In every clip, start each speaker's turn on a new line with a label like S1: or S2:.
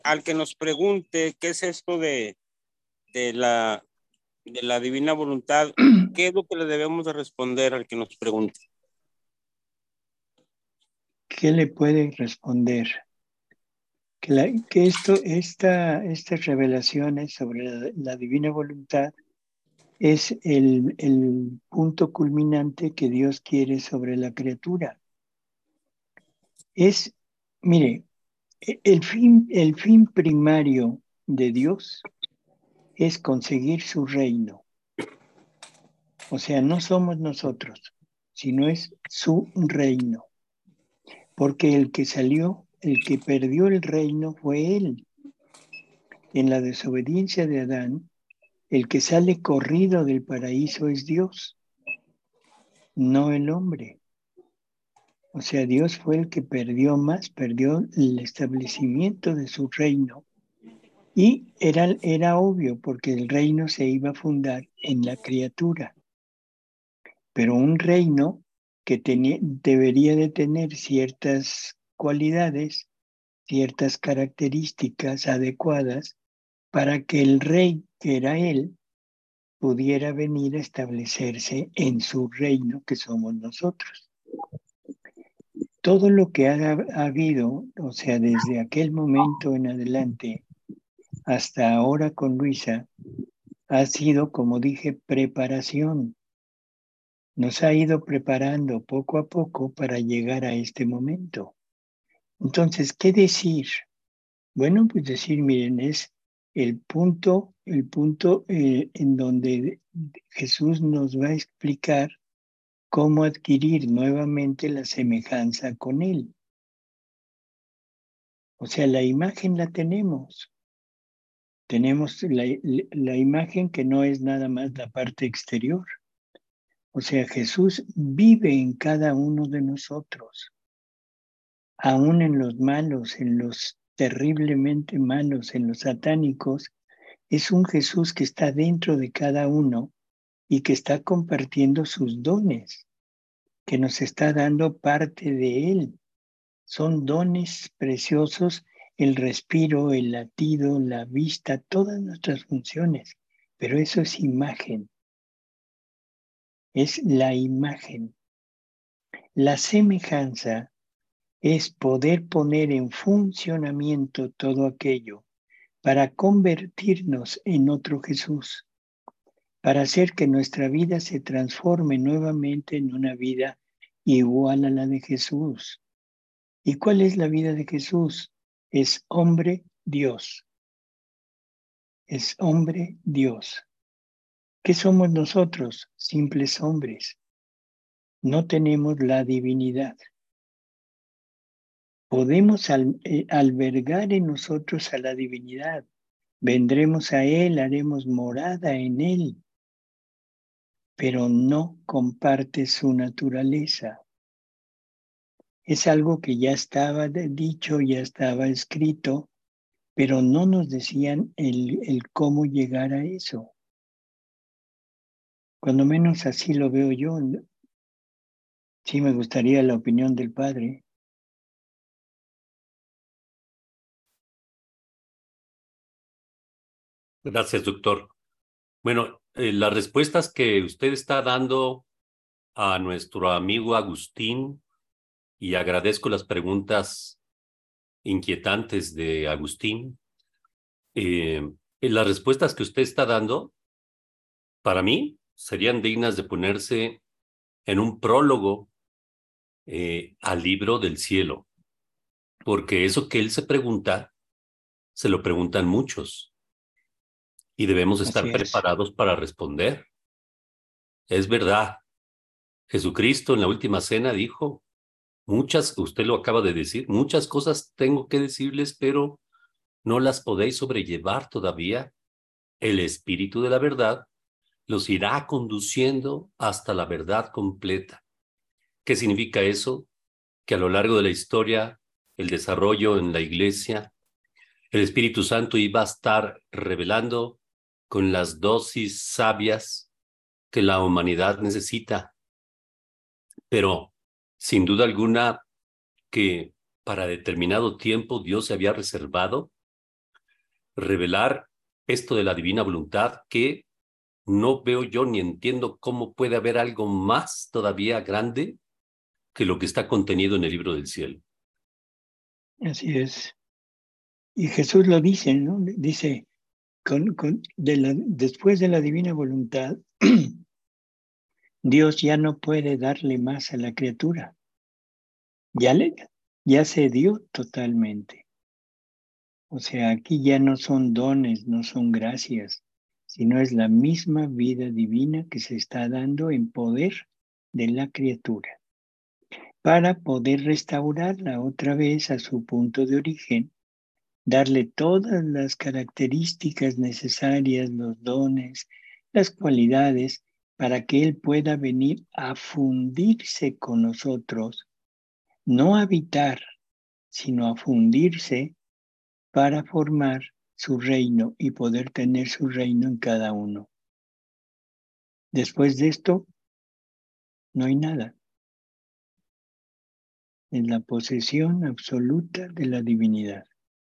S1: al que nos pregunte qué es esto de la, de la divina voluntad, ¿qué es lo que le debemos de responder al que nos pregunte?
S2: ¿Qué le puede responder? Que estas revelaciones sobre la divina voluntad es el punto culminante que Dios quiere sobre la criatura. Es, mire, el fin primario de Dios es conseguir su reino. O sea, no somos nosotros, sino es su reino. Porque el que salió, el que perdió el reino fue él. En la desobediencia de Adán, el que sale corrido del paraíso es Dios, no el hombre. O sea, Dios fue el que perdió más, perdió el establecimiento de su reino. Y era obvio, porque el reino se iba a fundar en la criatura. Pero un reino que debería de tener ciertas cualidades, ciertas características adecuadas para que el rey, que era él, pudiera venir a establecerse en su reino, que somos nosotros. Todo lo que ha habido, o sea, desde aquel momento en adelante hasta ahora con Luisa, ha sido, como dije, preparación. Nos ha ido preparando poco a poco para llegar a este momento. Entonces, ¿qué decir? Bueno, pues decir, miren, es el punto en donde Jesús nos va a explicar cómo adquirir nuevamente la semejanza con Él. O sea, la imagen la tenemos. Tenemos la imagen que no es nada más la parte exterior. O sea, Jesús vive en cada uno de nosotros, aún en los malos, en los terriblemente malos, en los satánicos. Es un Jesús que está dentro de cada uno y que está compartiendo sus dones, que nos está dando parte de Él. Son dones preciosos, el respiro, el latido, la vista, todas nuestras funciones. Pero eso es imagen, es la imagen. La semejanza es poder poner en funcionamiento todo aquello para convertirnos en otro Jesús, para hacer que nuestra vida se transforme nuevamente en una vida igual a la de Jesús. ¿Y cuál es la vida de Jesús? Es hombre Dios. Es hombre Dios. ¿Qué somos nosotros? Simples hombres. No tenemos la divinidad. Podemos albergar en nosotros a la divinidad. Vendremos a Él, haremos morada en Él, pero no comparte su naturaleza. Es algo que ya estaba dicho, ya estaba escrito, pero no nos decían el cómo llegar a eso. Cuando menos así lo veo yo. Sí me gustaría la opinión del padre.
S3: Gracias, doctor. Bueno, las respuestas que usted está dando a nuestro amigo Agustín, y agradezco las preguntas inquietantes de Agustín, las respuestas que usted está dando, para mí, serían dignas de ponerse en un prólogo al libro del cielo, porque eso que él se pregunta, se lo preguntan muchos y debemos
S2: Así
S3: estar
S2: es.
S3: preparados para responder. Es verdad, Jesucristo en la última cena dijo, muchas, usted lo acaba de decir, muchas cosas tengo que decirles, pero no las podéis sobrellevar todavía. El Espíritu de la verdad los irá conduciendo hasta la verdad completa. ¿Qué significa eso? Que a lo largo de la historia, el desarrollo en la iglesia, el Espíritu Santo iba a estar revelando con las dosis sabias que la humanidad necesita, pero sin duda alguna que para determinado tiempo Dios se había reservado revelar esto de la divina voluntad que no veo yo ni entiendo cómo puede haber algo más todavía grande que lo que está contenido en el libro del cielo.
S2: Así es. Y Jesús lo dice, ¿no? Dice, después de la divina voluntad, Dios ya no puede darle más a la criatura. Ya se dio totalmente. O sea, aquí ya no son dones, no son gracias, sino es la misma vida divina que se está dando en poder de la criatura, para poder restaurarla otra vez a su punto de origen, darle todas las características necesarias, los dones, las cualidades, para que Él pueda venir a fundirse con nosotros, no a habitar, sino a fundirse para formar su reino y poder tener su reino en cada uno. Después de esto, no hay nada. Es la posesión absoluta de la divinidad.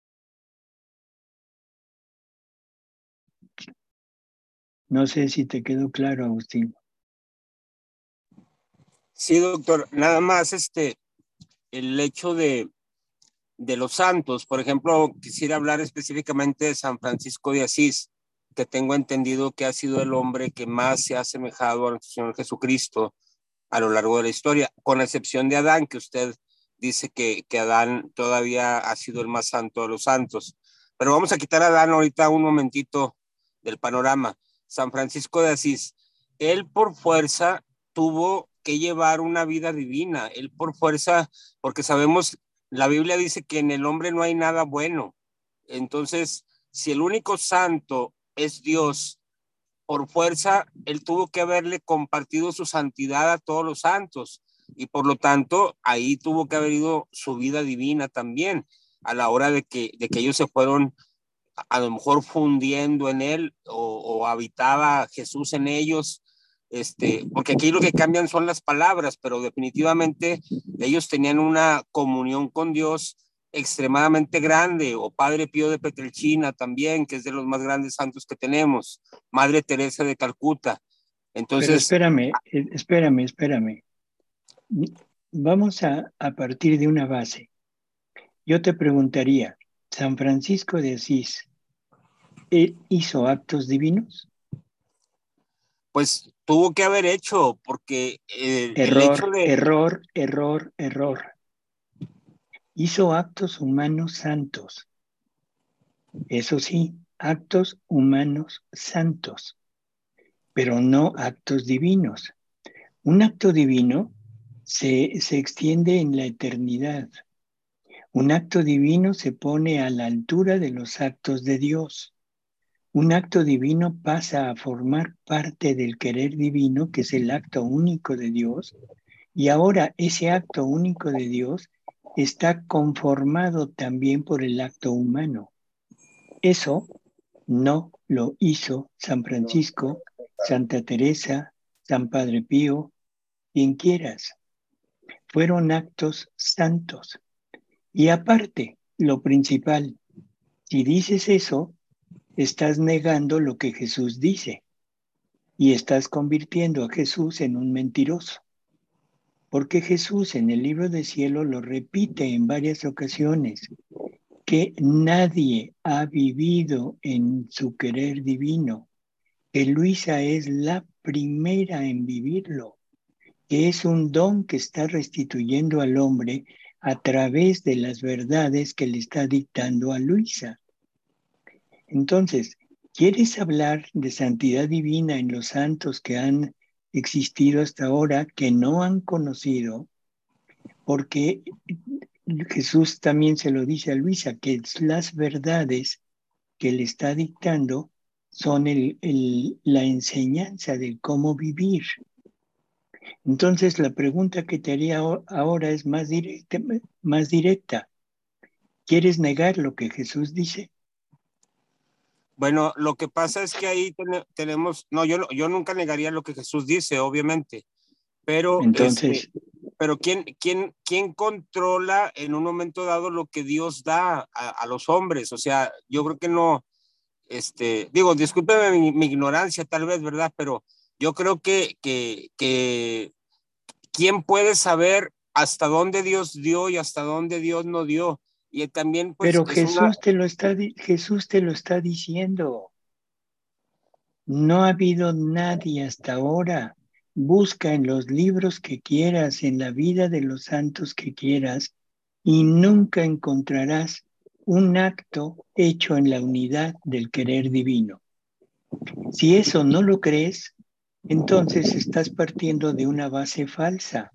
S2: No sé si te quedó claro, Agustín.
S1: Sí, doctor, nada más el hecho de los santos, por ejemplo, quisiera hablar específicamente de San Francisco de Asís, que tengo entendido que ha sido el hombre que más se ha asemejado al Señor Jesucristo a lo largo de la historia, con excepción de Adán, que usted dice que Adán todavía ha sido el más santo de los santos. Pero vamos a quitar a Adán ahorita un momentito del panorama. San Francisco de Asís, él por fuerza tuvo que llevar una vida divina, él por fuerza, porque sabemos, la Biblia dice que en el hombre no hay nada bueno. Entonces, si el único santo es Dios, por fuerza, él tuvo que haberle compartido su santidad a todos los santos y por lo tanto ahí tuvo que haber ido su vida divina también a la hora de que ellos se fueron a lo mejor fundiendo en él o habitaba Jesús en ellos, porque aquí lo que cambian son las palabras, pero definitivamente ellos tenían una comunión con Dios extremadamente grande, o Padre Pío de Petrelcina también, que es de los más grandes santos que tenemos, Madre Teresa de Calcuta. Entonces,
S2: pero espérame. Vamos a partir de una base. Yo te preguntaría, ¿San Francisco de Asís hizo actos divinos?
S1: pues tuvo que haber hecho, porque el hecho de...
S2: Error. Hizo actos humanos santos. Eso sí, actos humanos santos, pero no actos divinos. Un acto divino se extiende en la eternidad. Un acto divino se pone a la altura de los actos de Dios. Un acto divino pasa a formar parte del querer divino, que es el acto único de Dios, y ahora ese acto único de Dios está conformado también por el acto humano. Eso no lo hizo San Francisco, Santa Teresa, San Padre Pío, quien quieras. Fueron actos santos. Y aparte, lo principal, si dices eso, estás negando lo que Jesús dice y estás convirtiendo a Jesús en un mentiroso. Porque Jesús en el libro del cielo lo repite en varias ocasiones, que nadie ha vivido en su querer divino, que Luisa es la primera en vivirlo, que es un don que está restituyendo al hombre a través de las verdades que le está dictando a Luisa. Entonces, ¿quieres hablar de santidad divina en los santos que han existido hasta ahora, que no han conocido? Porque Jesús también se lo dice a Luisa, que las verdades que le está dictando son la enseñanza de cómo vivir. Entonces, la pregunta que te haría ahora es más directa. ¿Quieres negar lo que Jesús dice?
S1: Bueno, lo que pasa es que ahí tenemos, no, yo nunca negaría lo que Jesús dice, obviamente, pero
S2: Entonces,
S1: pero ¿quién controla en un momento dado lo que Dios da a los hombres? O sea, yo creo que no, digo, discúlpeme mi ignorancia tal vez, ¿verdad? Pero yo creo que ¿quién puede saber hasta dónde Dios dio y hasta dónde Dios no dio? Y también, pues,
S2: Pero Jesús te lo está diciendo. No ha habido nadie hasta ahora. Busca en los libros que quieras, en la vida de los santos que quieras, y nunca encontrarás un acto hecho en la unidad del querer divino. Si eso no lo crees, entonces estás partiendo de una base falsa.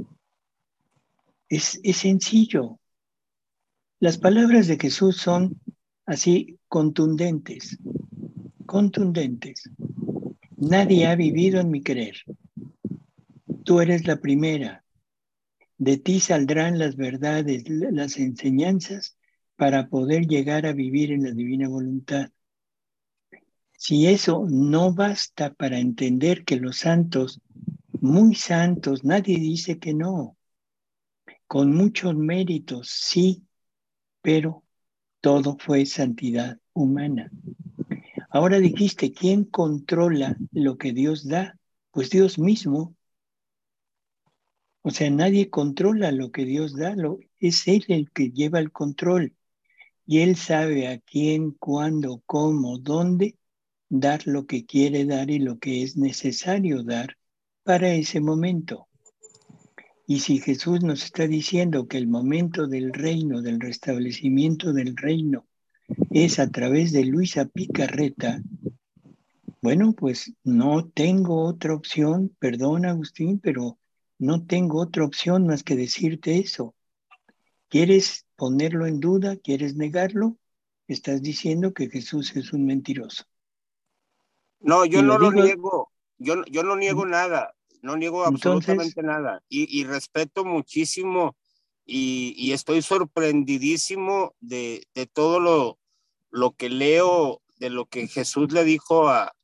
S2: Es sencillo. Las palabras de Jesús son así contundentes, contundentes. Nadie ha vivido en mi querer. Tú eres la primera. De ti saldrán las verdades, las enseñanzas para poder llegar a vivir en la divina voluntad. Si eso no basta para entender que los santos, muy santos, nadie dice que no, con muchos méritos, sí, pero todo fue santidad humana. Ahora dijiste, ¿quién controla lo que Dios da? Pues Dios mismo. O sea, nadie controla lo que Dios da, es Él el que lleva el control. Y Él sabe a quién, cuándo, cómo, dónde dar lo que quiere dar y lo que es necesario dar para ese momento. Y si Jesús nos está diciendo que el momento del reino, del restablecimiento del reino, es a través de Luisa Picarreta, bueno, pues no tengo otra opción, perdón Agustín, pero no tengo otra opción más que decirte eso. ¿Quieres ponerlo en duda? ¿Quieres negarlo? Estás diciendo que Jesús es un mentiroso.
S1: No, yo
S2: Y lo
S1: no lo
S2: digo,
S1: niego, yo no niego nada, no niego
S2: entonces,
S1: absolutamente nada y respeto muchísimo y estoy sorprendidísimo de todo lo que leo, de lo que Jesús le dijo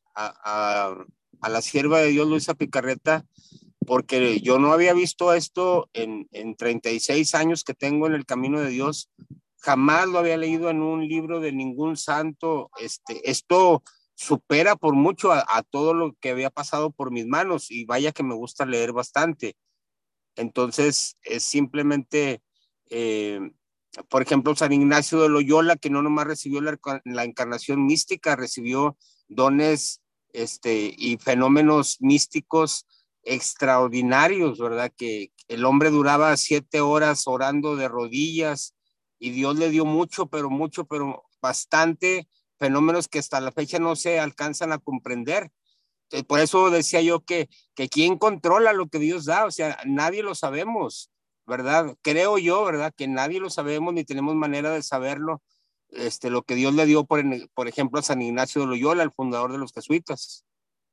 S1: a la sierva de Dios, Luisa Picarreta, porque yo no había visto esto en 36 años que tengo en el camino de Dios, jamás lo había leído en un libro de ningún santo, esto supera por mucho a todo lo que había pasado por mis manos y vaya que me gusta leer bastante. Entonces, es simplemente, eh, por ejemplo, San Ignacio de Loyola, que no nomás recibió la encarnación mística, recibió dones y fenómenos místicos extraordinarios, ¿verdad? Que el hombre duraba 7 horas orando de rodillas y Dios le dio mucho, pero bastante fenómenos que hasta la fecha no se alcanzan a comprender. Por eso decía yo que quién controla lo que Dios da, o sea, nadie lo sabemos, ¿verdad? Creo yo, ¿verdad? Que nadie lo sabemos ni tenemos manera de saberlo, lo que Dios le dio, por ejemplo, a San Ignacio de Loyola, el fundador de los jesuitas.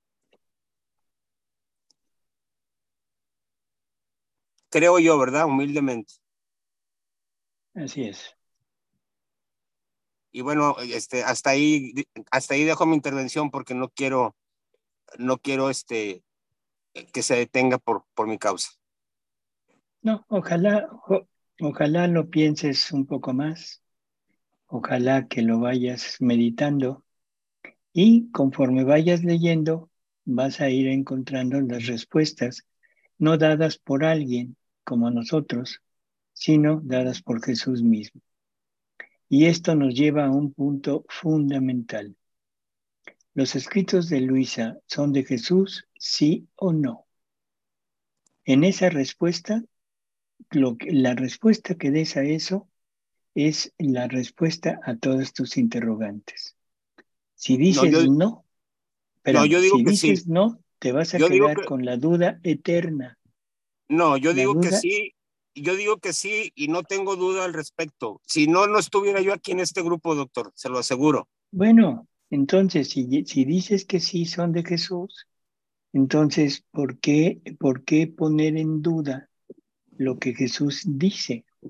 S1: Creo yo, ¿verdad? Humildemente.
S2: así es.
S1: Y bueno, hasta ahí dejo mi intervención porque no quiero que se detenga por mi causa.
S2: No, ojalá lo pienses un poco más, ojalá que lo vayas meditando y conforme vayas leyendo, vas a ir encontrando las respuestas, no dadas por alguien como nosotros, sino dadas por Jesús mismo. Y esto nos lleva a un punto fundamental. ¿Los escritos de Luisa son de Jesús, sí o no? En esa respuesta, la respuesta que des a eso es la respuesta a todas tus interrogantes. Si
S1: No,
S2: dices no,
S1: no,
S2: espérame,
S1: yo digo
S2: si
S1: que sí.
S2: dices no, te vas a
S1: Yo digo
S2: quedar
S1: que,
S2: con la duda eterna.
S1: no, yo
S2: La
S1: digo que
S2: duda,
S1: sí. Yo digo que sí y no tengo duda al respecto. Si no, no estuviera yo aquí en este grupo, doctor, se lo aseguro.
S2: bueno, entonces si dices que sí son de Jesús, entonces, por qué poner en duda lo que Jesús dice?